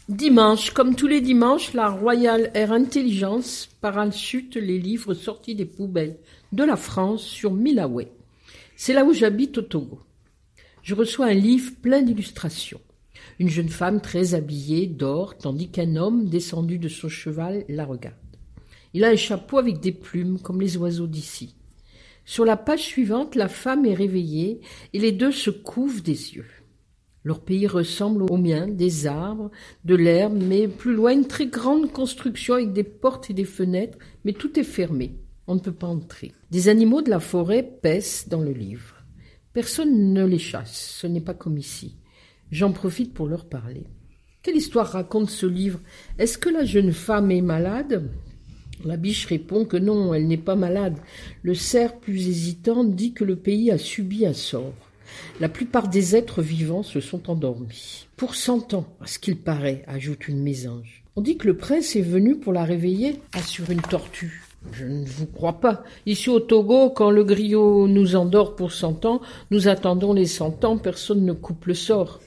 Dimanche, comme tous les dimanches, la Royal Air Intelligence parachute les livres sortis des poubelles de la France sur Milaway. C'est là où j'habite au Togo. Je reçois un livre plein d'illustrations. Une jeune femme très habillée dort, tandis qu'un homme descendu de son cheval la regarde. Il a un chapeau avec des plumes, comme les oiseaux d'ici. Sur la page suivante, la femme est réveillée et les deux se couvrent des yeux. Leur pays ressemble au mien, des arbres, de l'herbe, mais plus loin une très grande construction avec des portes et des fenêtres, mais tout est fermé, on ne peut pas entrer. Des animaux de la forêt paissent dans le livre. Personne ne les chasse, ce n'est pas comme ici. J'en profite pour leur parler. Quelle histoire raconte ce livre? Est-ce que la jeune femme est malade? La biche répond que non, elle n'est pas malade. Le cerf, plus hésitant, dit que le pays a subi un sort. La plupart des êtres vivants se sont endormis. Pour 100 ans, à ce qu'il paraît, ajoute une mésange. On dit que le prince est venu pour la réveiller, assure une tortue. Je ne vous crois pas. Ici au Togo, quand le griot nous endort pour 100 ans, nous attendons les 100 ans, personne ne coupe le sort.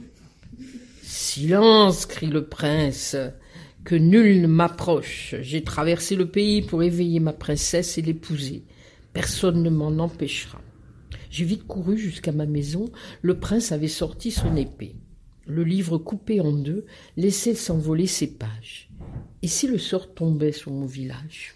Silence, crie le prince, que nul ne m'approche. J'ai traversé le pays pour éveiller ma princesse et l'épouser. Personne ne m'en empêchera. J'ai vite couru jusqu'à ma maison. Le prince avait sorti son épée. Le livre coupé en deux laissait s'envoler ses pages. Et si le sort tombait sur mon village?